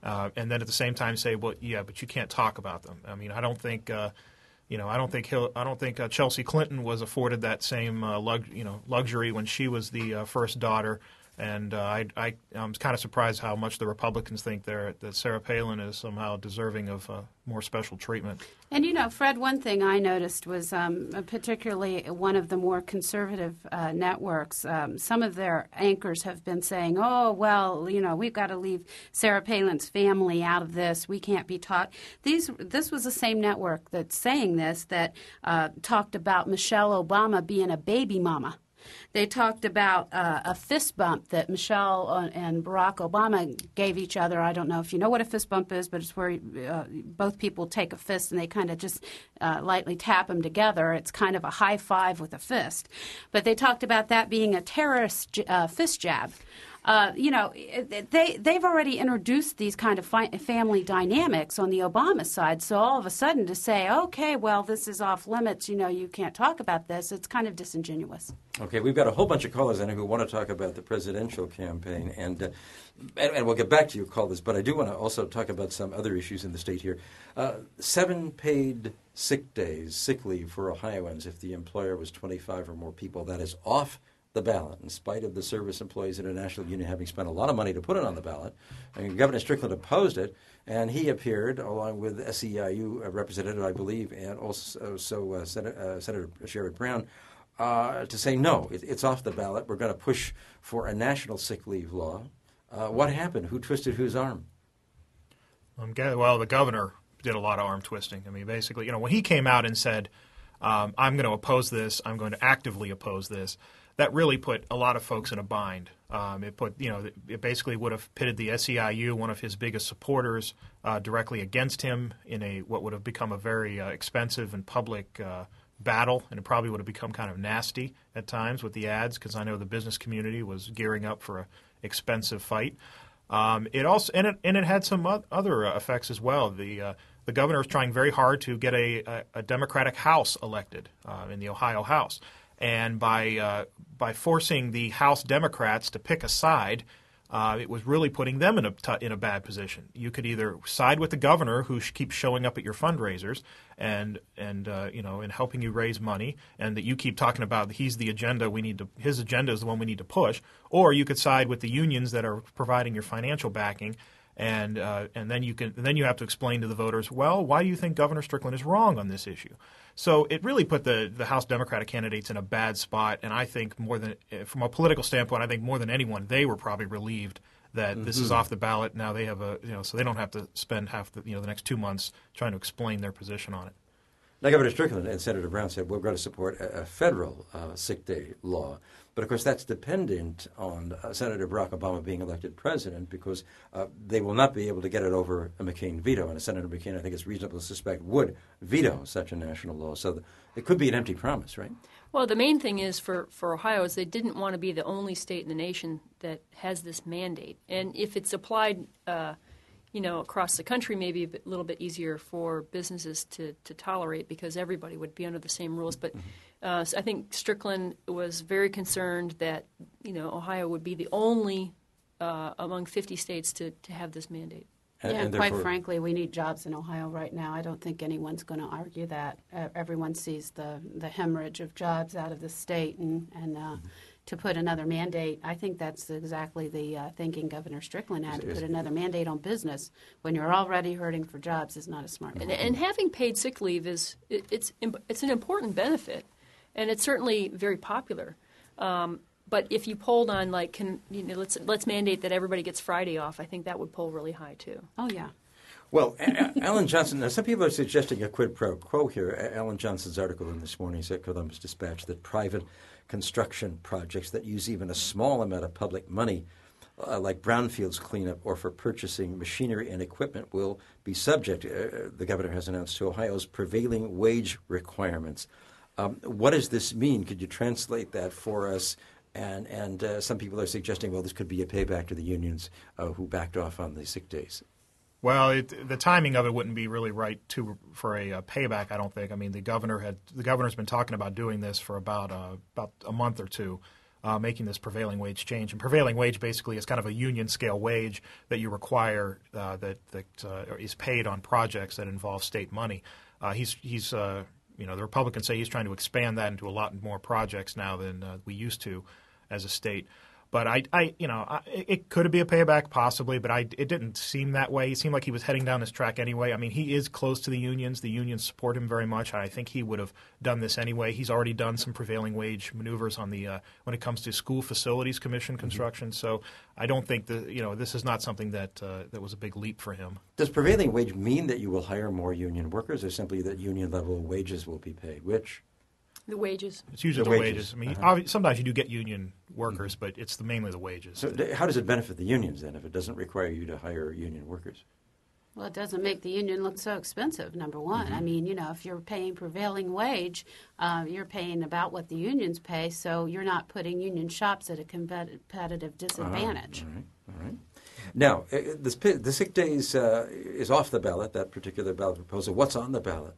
uh, and then at the same time say, well, yeah, but you can't talk about them. I mean, I don't think, uh, you know, I don't think Hill, I don't think uh, Chelsea Clinton was afforded that same uh, lug, you know, luxury when she was the uh, first daughter. And uh, I, I, I'm kind of surprised how much the Republicans think they're, that Sarah Palin is somehow deserving of uh, more special treatment. And, you know, Fred, one thing I noticed was um, particularly one of the more conservative uh, networks, um, some of their anchors have been saying, oh, well, you know, we've got to leave Sarah Palin's family out of this. We can't be taught. These, this was the same network that's saying this that uh, talked about Michelle Obama being a baby mama. They talked about uh, a fist bump that Michelle and Barack Obama gave each other. I don't know if you know what a fist bump is, but it's where uh, both people take a fist and they kind of just uh, lightly tap them together. It's kind of a high five with a fist. But they talked about that being a terrorist uh, fist jab. Uh, you know, they, they've already introduced these kind of fi- family dynamics on the Obama side. So all of a sudden to say, okay, well, this is off limits, you know, you can't talk about this, it's kind of disingenuous. Okay, we've got a whole bunch of callers in who want to talk about the presidential campaign, and, uh, and, and we'll get back to your callers, but I do want to also talk about some other issues in the state here. Uh, seven paid sick days, sick leave for Ohioans if the employer was twenty-five or more people. That is off the ballot, in spite of the Service Employees International Union having spent a lot of money to put it on the ballot. And Governor Strickland opposed it, and he appeared, along with S E I U representative, I believe, and also so, uh, Sen- uh, Senator Sherrod Brown, uh, to say, no, it, it's off the ballot. We're going to push for a national sick leave law. Uh, what happened? Who twisted whose arm? Um, well, the governor did a lot of arm twisting. I mean, basically, you know, when he came out and said, um, I'm going to oppose this, I'm going to actively oppose this, that really put a lot of folks in a bind. Um, it put, you know, it basically would have pitted the S E I U, one of his biggest supporters, uh, directly against him in a what would have become a very uh, expensive and public uh, battle, and it probably would have become kind of nasty at times with the ads, because I know the business community was gearing up for an expensive fight. Um, it also and it and it had some other effects as well. The uh, the governor is trying very hard to get a, a, a Democratic House elected uh, in the Ohio House. And by uh, by forcing the House Democrats to pick a side, uh, it was really putting them in a t- in a bad position. You could either side with the governor, who sh- keeps showing up at your fundraisers and and uh, you know and helping you raise money, and that you keep talking about he's the agenda we need to his agenda is the one we need to push, or you could side with the unions that are providing your financial backing. And uh, and then you can then you have to explain to the voters, well, why do you think Governor Strickland is wrong on this issue? So it really put the, the House Democratic candidates in a bad spot, and I think more than from a political standpoint, I think more than anyone, they were probably relieved that mm-hmm. this is off the ballot. Now they have a you know so they don't have to spend half the you know the next two months trying to explain their position on it. Now, Governor Strickland and Senator Brown said we're going to support a, a federal uh, sick day law. But, of course, that's dependent on uh, Senator Barack Obama being elected president, because uh, they will not be able to get it over a McCain veto. And Senator McCain, I think it's reasonable to suspect, would veto such a national law. So th- it could be an empty promise, right? Well, the main thing is for, for Ohio is they didn't want to be the only state in the nation that has this mandate. And if it's applied uh, you know, across the country, maybe a bit, little bit easier for businesses to, to tolerate, because everybody would be under the same rules. But uh, so I think Strickland was very concerned that, you know, Ohio would be the only uh, among fifty states to, to have this mandate. Yeah, and quite frankly, we need jobs in Ohio right now. I don't think anyone's going to argue that. Uh, everyone sees the, the hemorrhage of jobs out of the state, and, and uh, mm-hmm. to put another mandate, I think that's exactly the uh, thinking Governor Strickland had, to put another mandate on business when you're already hurting for jobs is not a smart move. And, and having paid sick leave is it, it's it's an important benefit, and it's certainly very popular. Um, but if you polled on like, can you know, let's let's mandate that everybody gets Friday off, I think that would poll really high too. Oh yeah. Well, Alan Johnson, now some people are suggesting a quid pro quo here. Alan Johnson's article in this morning's Columbus Dispatch that private construction projects that use even a small amount of public money, uh, like brownfields cleanup or for purchasing machinery and equipment, will be subject, uh, the governor has announced, to Ohio's prevailing wage requirements. Um, what does this mean? Could you translate that for us? And, and uh, some people are suggesting, well, this could be a payback to the unions uh, who backed off on the sick days. Well, it, the timing of it wouldn't be really right to for a, a payback, I don't think. I mean, the governor had the governor's been talking about doing this for about uh, about a month or two. uh, making this prevailing wage change. And prevailing wage basically is kind of a union scale wage that you require uh, that that uh, is paid on projects that involve state money. Uh, he's he's uh, you know the Republicans say he's trying to expand that into a lot more projects now than uh, we used to as a state. But I, I, you know, I, it could be a payback possibly, but I, it didn't seem that way. He seemed like he was heading down this track anyway. I mean, he is close to the unions. The unions support him very much. I think he would have done this anyway. He's already done some prevailing wage maneuvers on the uh, when it comes to school facilities commission construction. Mm-hmm. So I don't think that you know this is not something that uh, that was a big leap for him. Does prevailing wage mean that you will hire more union workers, or simply that union level wages will be paid? Which? The wages. It's usually the, the wages. wages. I mean, uh-huh. sometimes you do get union workers, mm-hmm. but it's the, mainly the wages. So how does it benefit the unions then if it doesn't require you to hire union workers? Well, it doesn't make the union look so expensive, number one. Mm-hmm. I mean, you know, if you're paying prevailing wage, uh, you're paying about what the unions pay, so you're not putting union shops at a competitive disadvantage. Uh, all right, all right. Now, uh, this, the sick days uh, is off the ballot, that particular ballot proposal. What's on the ballot?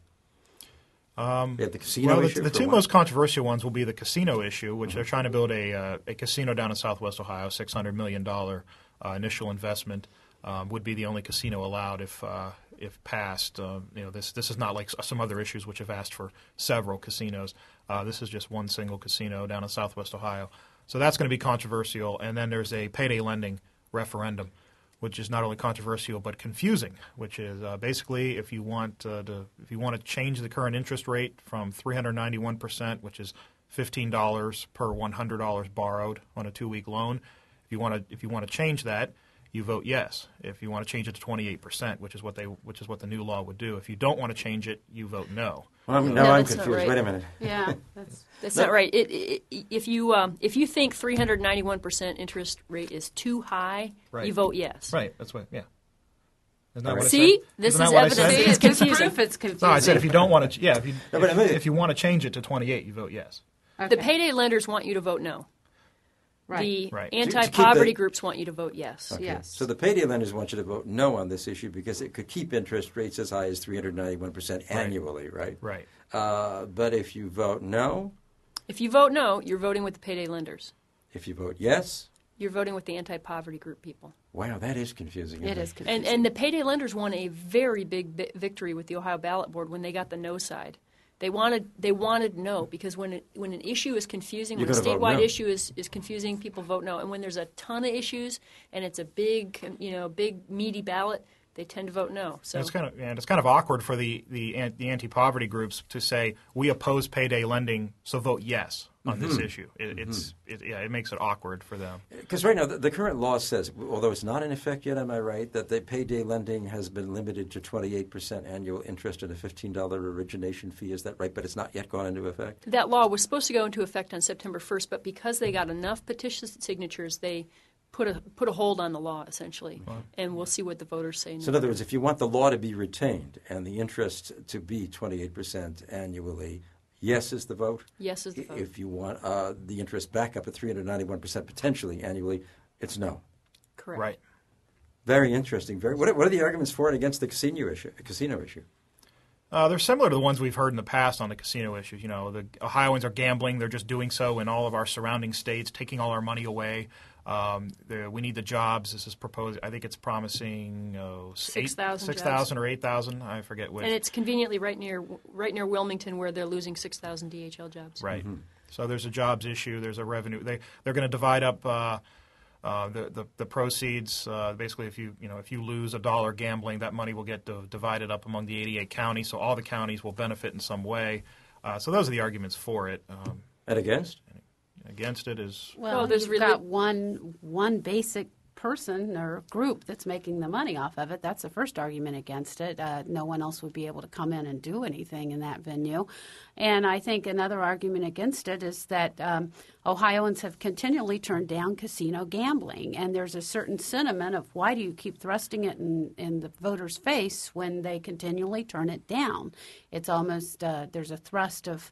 Um, yeah, the casino well, the, issue the two one. most controversial ones will be the casino issue, which mm-hmm. they're trying to build a uh, a casino down in Southwest Ohio, six hundred million dollars uh, initial investment. Um, would be the only casino allowed if uh, if passed. Uh, you know, this this is not like some other issues which have asked for several casinos. Uh, this is just one single casino down in Southwest Ohio. So that's going to be controversial. And then there's a payday lending referendum, which is not only controversial but confusing. Which is uh, basically if you want uh, to if you want to change the current interest rate from three hundred ninety-one percent, which is fifteen dollars per one hundred dollars borrowed on a two-week loan, if you want to if you want to change that, you vote yes. If you want to change it to twenty-eight percent, which is what they which is what the new law would do. If you don't want to change it, you vote no. Well, I'm, now no, I'm that's confused. not right. Wait a minute. Yeah, that's that's not right. It, it, if you um, if you think three hundred ninety-one percent interest rate is too high, right. you vote yes. Right. That's what. Yeah. Isn't that right. what See, I said? this Isn't is that what I evidence. said? It's confusing. proof it's confusing. No, I said if you don't want to. Yeah. If you No, but I if, mean- if you want to change it to twenty-eight, you vote yes. Okay. The payday lenders want you to vote no. Right. The Right. anti-poverty the- groups want you to vote yes. Okay. Yes. So the payday lenders want you to vote no on this issue because it could keep interest rates as high as three hundred ninety-one percent annually, right? Right. Uh, but if you vote no, If you vote no, you're voting with the payday lenders. if you vote yes, You're voting with the anti-poverty group people. wow, that is confusing. It isn't is confusing. And and the payday lenders won a very big vi- victory with the Ohio ballot board when they got the no side. They wanted they wanted no because when it, when an issue is confusing, You're when a gonna vote statewide no. issue is, is confusing, people vote no. And when there's a ton of issues and it's a big you know big meaty ballot, they tend to vote no. So And it's kind of and it's kind of awkward for the the, an- the anti-poverty groups to say we oppose payday lending, so vote yes on Mm-hmm. this issue. It, it's it, yeah, it makes it awkward for them. Because right now, the, the current law says, although it's not in effect yet, am I right, that the payday lending has been limited to twenty-eight percent annual interest and a fifteen dollars origination fee. Is that right? But it's not yet gone into effect? that law was supposed to go into effect on September first, but because they got enough petition signatures, they put a put a hold on the law essentially, and we'll see what the voters say. So in other words, if you want the law to be retained and the interest to be twenty-eight percent annually, yes is the vote? Yes is the vote. If you want uh, the interest back up at three hundred ninety-one percent potentially annually, it's no. Correct. Right. Very interesting. Very. What are, what are the arguments for and against the casino issue? Casino issue? Uh, they're similar to the ones we've heard in the past on the casino issues. You know, the Ohioans are gambling. They're just doing so in all of our surrounding states, taking all our money away. Um, the, we need the jobs. This is proposed. I think it's promising oh, six thousand six thousand or eight thousand. I forget which. And it's conveniently right near right near Wilmington, where they're losing six thousand D H L jobs. Right. Mm-hmm. So there's a jobs issue. There's a revenue. They they're going to divide up uh, uh, the, the the proceeds. Uh, basically, if you you know if you lose a dollar gambling, that money will get d- divided up among the eighty-eight counties. So all the counties will benefit in some way. Uh, so those are the arguments for it. Um, And against? against it is Well, Well, there's you've really- got one one basic person or group that's making the money off of it. That's the first argument against it. Uh, no one else would be able to come in and do anything in that venue. And I think another argument against it is that um, Ohioans have continually turned down casino gambling. And there's a certain sentiment of why do you keep thrusting it in, in the voters' face when they continually turn it down? It's almost, uh, there's a thrust of,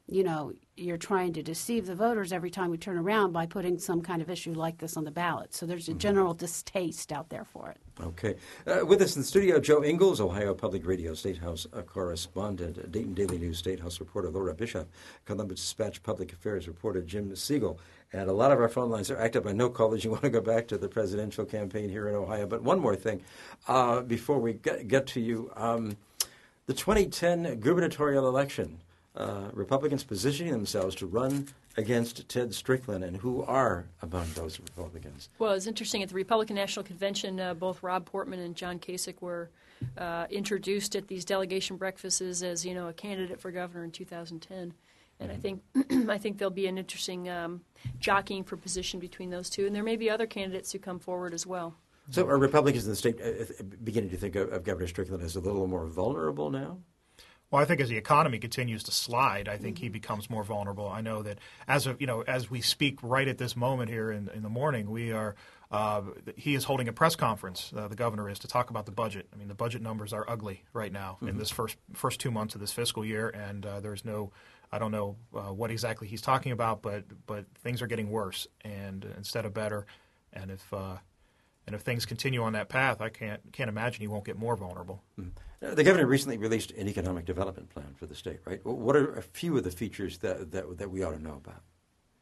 you know, you're trying to deceive the voters every time we turn around by putting some kind of issue like this on the ballot. So there's a general distaste out there for it. Okay. Uh, with us in the studio, Joe Ingles, Ohio Public Radio State House uh, correspondent, Dayton Daily News State House reporter Laura Bishop, Columbus Dispatch Public Affairs reporter Jim Siegel. And a lot of our phone lines are active. I know, callers, you want to go back to the presidential campaign here in Ohio. But one more thing uh, before we get, get to you. Um, the twenty ten gubernatorial election, uh, Republicans positioning themselves to run against Ted Strickland, and who are among those Republicans? Well, it's interesting. At the Republican National Convention, uh, both Rob Portman and John Kasich were uh, introduced at these delegation breakfasts as, you know, a candidate for governor in two thousand ten. And I think I think there'll be an interesting um, jockeying for position between those two. And there may be other candidates who come forward as well. So are Republicans in the state uh, beginning to think of, of Governor Strickland as a little more vulnerable now? Well, I think as the economy continues to slide, I think he becomes more vulnerable. I know that as of, you know, as we speak right at this moment here in, in the morning, we are uh, he is holding a press conference. Uh, the governor is to talk about the budget. I mean, the budget numbers are ugly right now mm-hmm. in this first first two months of this fiscal year, and uh, there's no. I don't know uh, what exactly he's talking about, but but things are getting worse and instead of better. And if uh, and if things continue on that path, I can't can't imagine he won't get more vulnerable. Mm-hmm. The governor recently released an economic development plan for the state, right? What are a few of the features that that, that we ought to know about?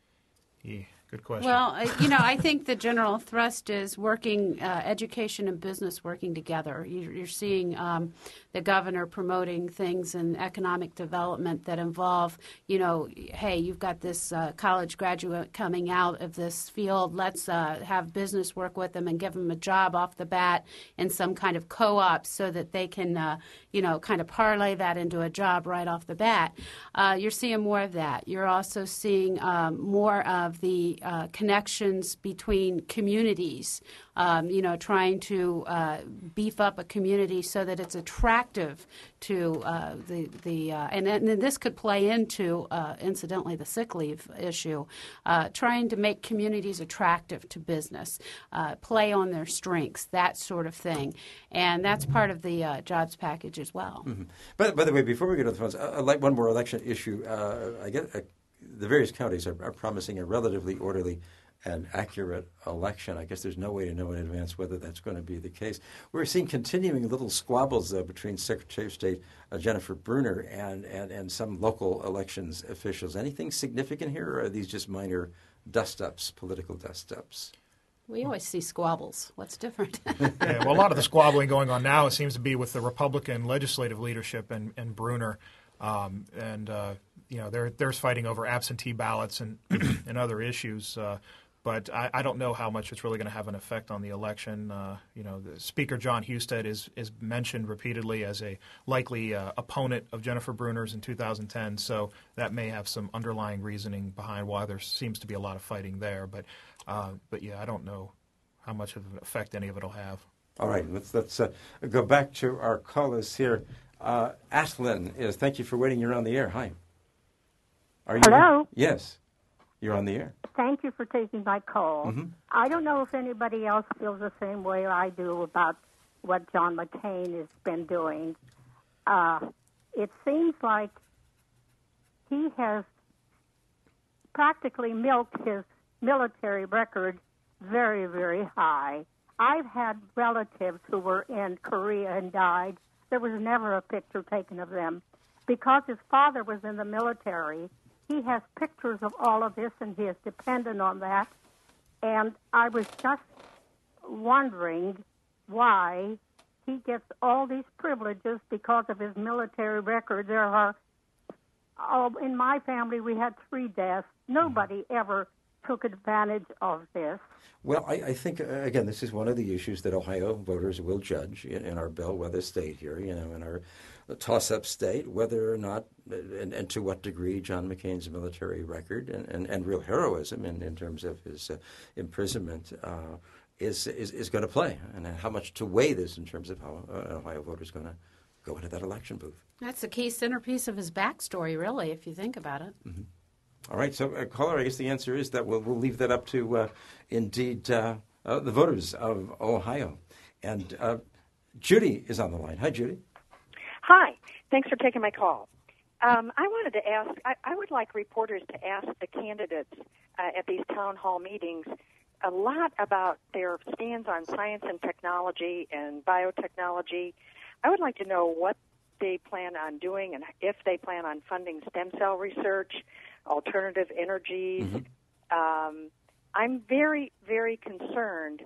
Yeah. Good question. Well, uh, you know, I think the general thrust is working, uh, education and business working together. You're, you're seeing um, the governor promoting things in economic development that involve, you know, hey, you've got this uh, college graduate coming out of this field. Let's uh, have business work with them and give them a job off the bat in some kind of co-op so that they can, uh, you know, kind of parlay that into a job right off the bat. Uh, you're seeing more of that. You're also seeing um, more of the Uh, connections between communities, um, you know, trying to uh, beef up a community so that it's attractive to uh, the, the uh, and, and then this could play into, uh, incidentally, the sick leave issue, uh, trying to make communities attractive to business, uh, play on their strengths, that sort of thing. And that's part of the uh, jobs package as well. Mm-hmm. By, by the way, before we go to the phones, uh, like one more election issue, uh, I get. Uh, The various counties are, are promising a relatively orderly and accurate election. I guess there's no way to know in advance whether that's going to be the case. We're seeing continuing little squabbles, though, between Secretary of State uh, Jennifer Brunner and, and, and some local elections officials. Anything significant here, or are these just minor dust-ups, political dust-ups? We always see squabbles. What's different? Yeah, well, a lot of the squabbling going on now, it seems to be with the Republican legislative leadership and, and Brunner. Um, and, uh, you know, there, there's fighting over absentee ballots and, and other issues. Uh, but I, I don't know how much it's really going to have an effect on the election. Uh, you know, the Speaker John Husted is, is mentioned repeatedly as a likely uh, opponent of Jennifer Brunner's in two thousand ten. So that may have some underlying reasoning behind why there seems to be a lot of fighting there. But, uh, but yeah, I don't know how much of an effect any of it will have. All right, let's, let's uh, go back to our callers here. Uh, Ashlyn is, thank you for waiting. You're on the air. Hi. Are you Hello? In? Yes. You're on the air. Thank you for taking my call. Mm-hmm. I don't know if anybody else feels the same way I do about what John McCain has been doing. Uh, it seems like he has practically milked his military record very, very high. I've had relatives who were in Korea and died. There was never a picture taken of them. Because his father was in the military, he has pictures of all of this, and he is dependent on that. And I was just wondering why he gets all these privileges because of his military record. There are, oh, in my family, we had three deaths. Nobody ever took advantage of this. Well, I, I think, uh, again, this is one of the issues that Ohio voters will judge in, in our bellwether state here, you know, in our toss-up state, whether or not, and, and to what degree, John McCain's military record and, and, and real heroism in, in terms of his uh, imprisonment uh, is, is is going to play, and how much to weigh this in terms of how uh, an Ohio voter is going to go into that election booth. That's the key centerpiece of his backstory, really, if you think about it. Mm-hmm. All right, so uh, caller, I guess the answer is that we'll, we'll leave that up to, uh, indeed, uh, uh, the voters of Ohio. And uh, Judy is on the line. Hi, Judy. Hi. Thanks for taking my call. Um, I wanted to ask, I, I would like reporters to ask the candidates uh, at these town hall meetings a lot about their stands on science and technology and biotechnology. I would like to know what they plan on doing and if they plan on funding stem cell research, alternative energies. Mm-hmm. Um, I'm very, very concerned.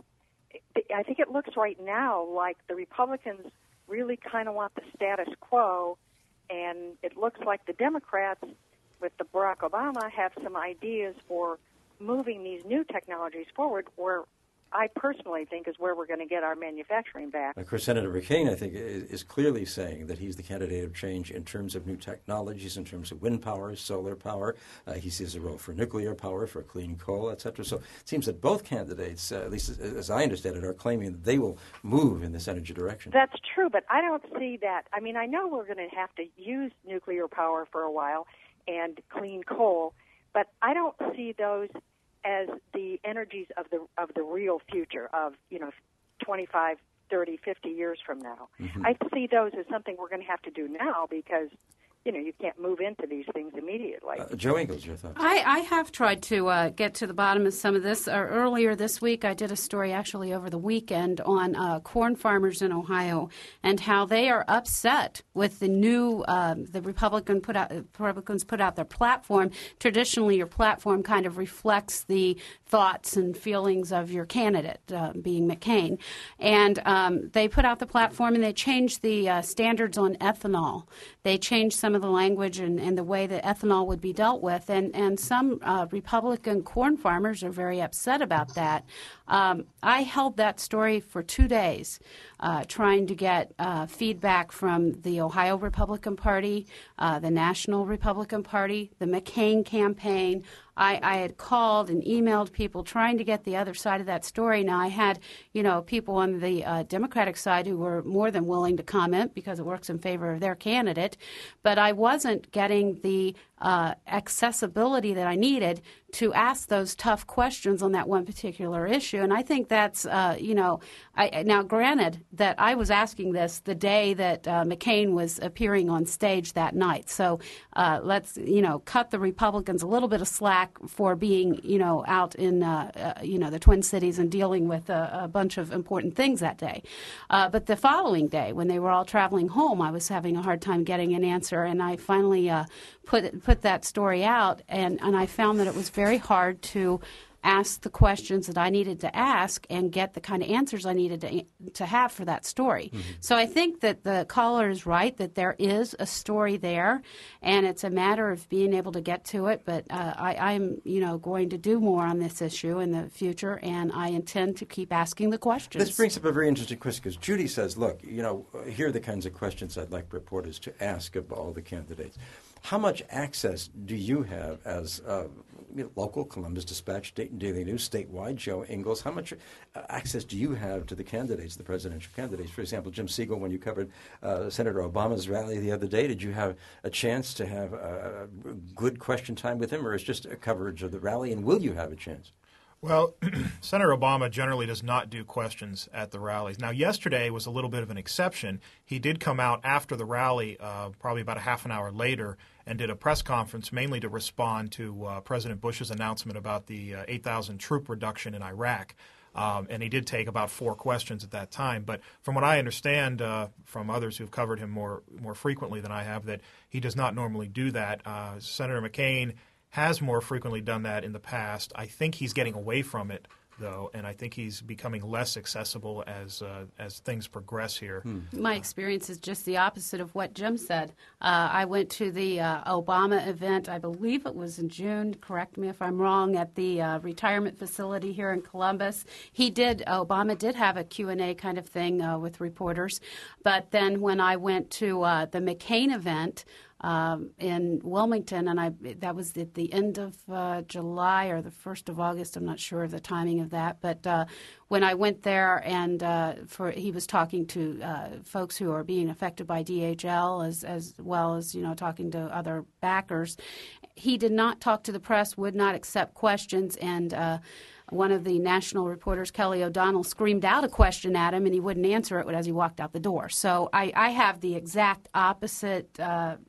I think it looks right now like the Republicans really kind of want the status quo, and it looks like the Democrats, with the Barack Obama, have some ideas for moving these new technologies forward, where I personally think is where we're going to get our manufacturing back. Of course, Senator McCain, I think, is clearly saying that he's the candidate of change in terms of new technologies, in terms of wind power, solar power. Uh, he sees a role for nuclear power, for clean coal, et cetera. So it seems that both candidates, uh, at least as, as I understand it, are claiming that they will move in this energy direction. That's true, but I don't see that. I mean, I know we're going to have to use nuclear power for a while and clean coal, but I don't see those as the energies of the of the real future of, you know, twenty-five, thirty, fifty years from now. Mm-hmm. I see those as something we're going to have to do now because, you know, you can't move into these things immediately. Uh, Joe Ingles, your thoughts? I, I have tried to uh, get to the bottom of some of this. Uh, earlier this week, I did a story actually over the weekend on uh, corn farmers in Ohio and how they are upset with the new uh, the Republican put out Republicans put out their platform. Traditionally, your platform kind of reflects the thoughts and feelings of your candidate, uh, being McCain, and um, they put out the platform and they changed the uh, standards on ethanol. They changed some of the language and, and the way that ethanol would be dealt with, and, and some uh, Republican corn farmers are very upset about that. Um, I held that story for two days, uh, trying to get uh, feedback from the Ohio Republican Party, uh, the National Republican Party, the McCain campaign. I, I had called and emailed people trying to get the other side of that story. Now, I had, you know, people on the uh, Democratic side who were more than willing to comment because it works in favor of their candidate, but I wasn't getting the uh, accessibility that I needed to ask those tough questions on that one particular issue. And I think that's, uh, you know, I, now granted that I was asking this the day that uh, McCain was appearing on stage that night. So uh, let's, you know, cut the Republicans a little bit of slack for being, you know, out in, uh, uh, you know, the Twin Cities and dealing with a, a bunch of important things that day. Uh, but the following day, when they were all traveling home, I was having a hard time getting an answer. And I finally uh, put put that story out, and, and I found that it was very hard to ask the questions that I needed to ask and get the kind of answers I needed to to have for that story. Mm-hmm. So I think that the caller is right, that there is a story there, and it's a matter of being able to get to it. But uh, I, I'm, you know, going to do more on this issue in the future, and I intend to keep asking the questions. This brings up a very interesting question, because Judy says, look, you know, here are the kinds of questions I'd like reporters to ask of all the candidates. How much access do you have as uh, you know, local Columbus Dispatch, Dayton Daily News, statewide, Joe Ingles? How much uh, access do you have to the candidates, the presidential candidates? For example, Jim Siegel, when you covered uh, Senator Obama's rally the other day, did you have a chance to have a, a good question time with him, or is just a coverage of the rally? And will you have a chance? Well, Senator Obama generally does not do questions at the rallies. Now, yesterday was a little bit of an exception. He did come out after the rally, uh, probably about a half an hour later, and did a press conference mainly to respond to uh, President Bush's announcement about the uh, eight thousand troop reduction in Iraq. Um, and he did take about four questions at that time. But from what I understand uh, from others who've covered him more more frequently than I have, that he does not normally do that. Uh, Senator McCain has more frequently done that in the past. I think he's getting away from it, though, and I think he's becoming less accessible as uh, as things progress here. Hmm. My experience is just the opposite of what Jim said. Uh, I went to the uh, Obama event, I believe it was in June, correct me if I'm wrong, at the uh, retirement facility here in Columbus. He did, Obama did have a Q and A kind of thing uh, with reporters, but then when I went to uh, the McCain event, Um, in Wilmington, and I that was at the end of uh, July or the first of August. I'm not sure of the timing of that, but uh, when I went there, and uh, for he was talking to uh, folks who are being affected by D H L, as as well as, you know, talking to other backers. He did not talk to the press, would not accept questions, and uh, one of the national reporters, Kelly O'Donnell, screamed out a question at him, and he wouldn't answer it as he walked out the door. So I, I have the exact opposite Uh,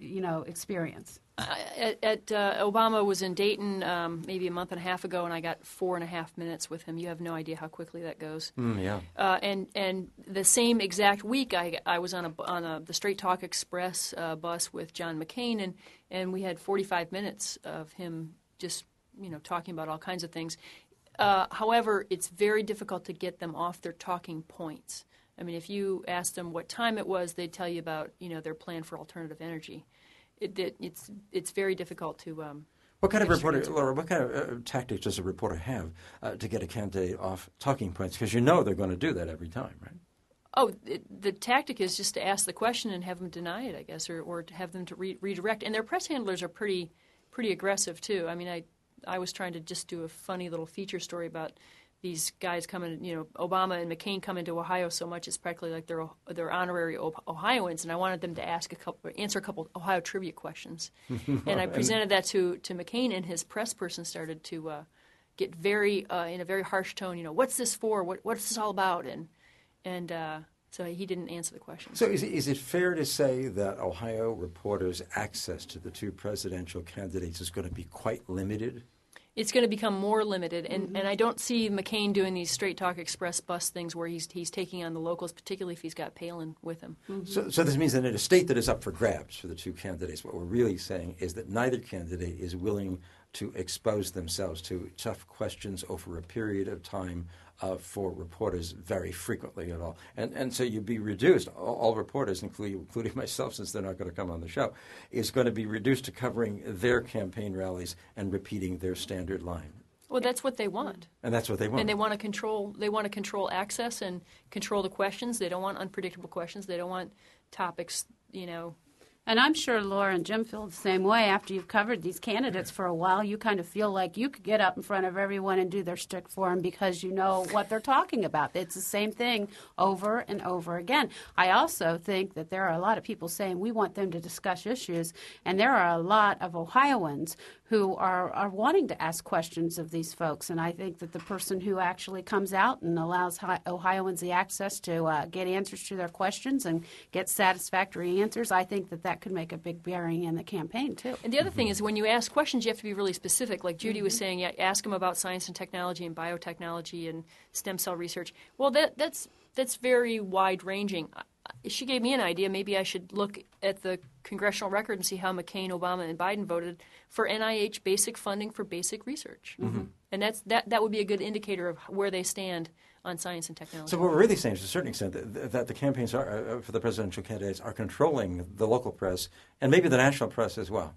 you know, experience? Uh, at, at uh, Obama was in Dayton um, maybe a month and a half ago, and I got four and a half minutes with him. You have no idea how quickly that goes. Mm, yeah. Uh, and and the same exact week, I, I was on a on a the Straight Talk Express uh, bus with John McCain, and, and we had forty-five minutes of him just you know talking about all kinds of things. Uh, however, it's very difficult to get them off their talking points. I mean, if you asked them what time it was, they'd tell you about you know their plan for alternative energy. It, it, it's it's very difficult to. Um, what kind of reporter, Laura? What kind of uh, tactics does a reporter have uh, to get a candidate off talking points? Because you know they're going to do that every time, right? Oh, it, the tactic is just to ask the question and have them deny it, I guess, or, or to have them to re- redirect. And their press handlers are pretty pretty aggressive too. I mean, I I was trying to just do a funny little feature story about these guys coming, you know, Obama and McCain come into Ohio so much it's practically like they're they're honorary Ohioans, and I wanted them to ask a couple, answer a couple Ohio trivia questions, and I presented that to, to McCain, and his press person started to uh, get very uh, in a very harsh tone, you know, what's this for? What what's this all about? And and uh, so he didn't answer the question. So is it, is it fair to say that Ohio reporters' access to the two presidential candidates is going to be quite limited? It's going to become more limited, and, Mm-hmm. and I don't see McCain doing these Straight Talk Express bus things where he's he's taking on the locals, particularly if he's got Palin with him. Mm-hmm. So, so this means that in a state that is up for grabs for the two candidates, what we're really saying is that neither candidate is willing to expose themselves to tough questions over a period of time uh, for reporters very frequently at all. And and so you'd be reduced, all, all reporters, including, including myself, since they're not going to come on the show, is going to be reduced to covering their campaign rallies and repeating their standard line. Well, that's what they want. And that's what they want. And they want to control. They want to control access and control the questions. They don't want unpredictable questions. They don't want topics, you know. And I'm sure Laura and Jim feel the same way. After you've covered these candidates for a while, you kind of feel like you could get up in front of everyone and do their stick for them because you know what they're talking about. It's the same thing over and over again. I also think that there are a lot of people saying we want them to discuss issues, and there are a lot of Ohioans who are, are wanting to ask questions of these folks. And I think that the person who actually comes out and allows Ohioans the access to uh, get answers to their questions and get satisfactory answers, I think that that could make a big bearing in the campaign, too. And the other thing is when you ask questions, you have to be really specific. Like Judy Mm-hmm. was saying, yeah, ask them about science and technology and biotechnology and stem cell research. Well, that that's that's very wide-ranging. She gave me an idea. Maybe I should look at the congressional record and see how McCain, Obama, and Biden voted for N I H basic funding for basic research. Mm-hmm. And that's that that would be a good indicator of where they stand on science and technology. So what we're really saying is, to a certain extent, that, that the campaigns are, uh, for the presidential candidates are controlling the local press and maybe the national press as well.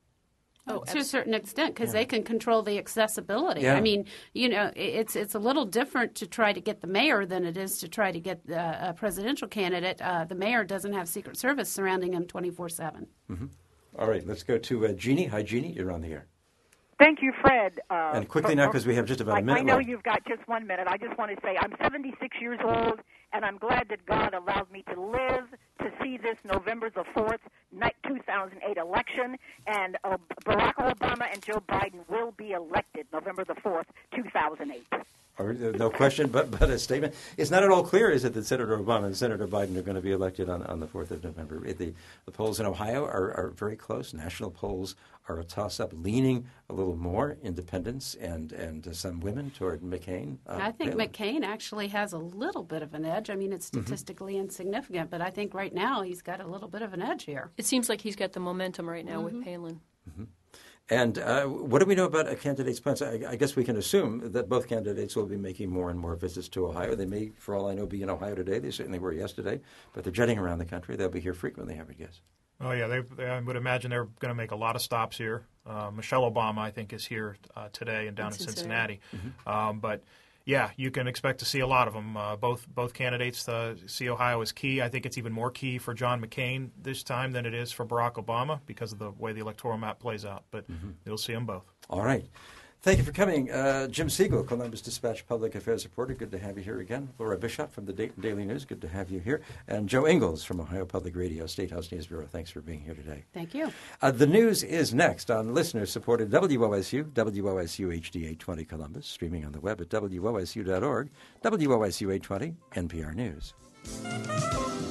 Oh, to a certain extent, because yeah. they can control the accessibility. Yeah. I mean, you know, it's it's a little different to try to get the mayor than it is to try to get uh, a presidential candidate. Uh, the mayor doesn't have Secret Service surrounding him twenty-four seven. Mm-hmm. All right, let's go to uh, Jeannie. Hi, Jeannie. You're on the air. Thank you, Fred. Uh, and quickly now, because we have just about I, a minute I know left. you've got just one minute. I just want to say I'm seventy-six years old, and I'm glad that God allowed me to live to see this November the fourth, two thousand eight election, and uh, Barack Obama and Joe Biden will be elected November the fourth, two thousand eight. No question, but but a statement. It's not at all clear, is it, that Senator Obama and Senator Biden are going to be elected on, on the fourth of November. The, the polls in Ohio are, are very close. National polls are a toss-up, leaning a little more independents and, and uh, some women toward McCain. Uh, I think Palin. McCain actually has a little bit of an edge. I mean, it's statistically mm-hmm. insignificant, but I think right now he's got a little bit of an edge here. It seems like he's got the momentum right now mm-hmm. with Palin. Mm-hmm. And uh, what do we know about a candidate's plans? I, I guess we can assume that both candidates will be making more and more visits to Ohio. They may, for all I know, be in Ohio today. They certainly were yesterday. But they're jetting around the country. They'll be here frequently, I would guess. Oh, yeah. They, they, I would imagine they're going to make a lot of stops here. Uh, Michelle Obama, I think, is here uh, today and down in, in Cincinnati. Cincinnati. Mm-hmm. Um, but, yeah, you can expect to see a lot of them. Uh, both both candidates uh, see Ohio as key. I think it's even more key for John McCain this time than it is for Barack Obama because of the way the electoral map plays out. But mm-hmm. you'll see them both. All right. Thank you for coming. Uh, Jim Siegel, Columbus Dispatch Public Affairs reporter. Good to have you here again. Laura Bishop from the Dayton Daily News. Good to have you here. And Joe Ingles from Ohio Public Radio, State House News Bureau. Thanks for being here today. Thank you. Uh, the news is next on listener-supported W O S U, W O S U H D eight twenty Columbus, streaming on the web at W O S U dot org, W O S U eight twenty, N P R News.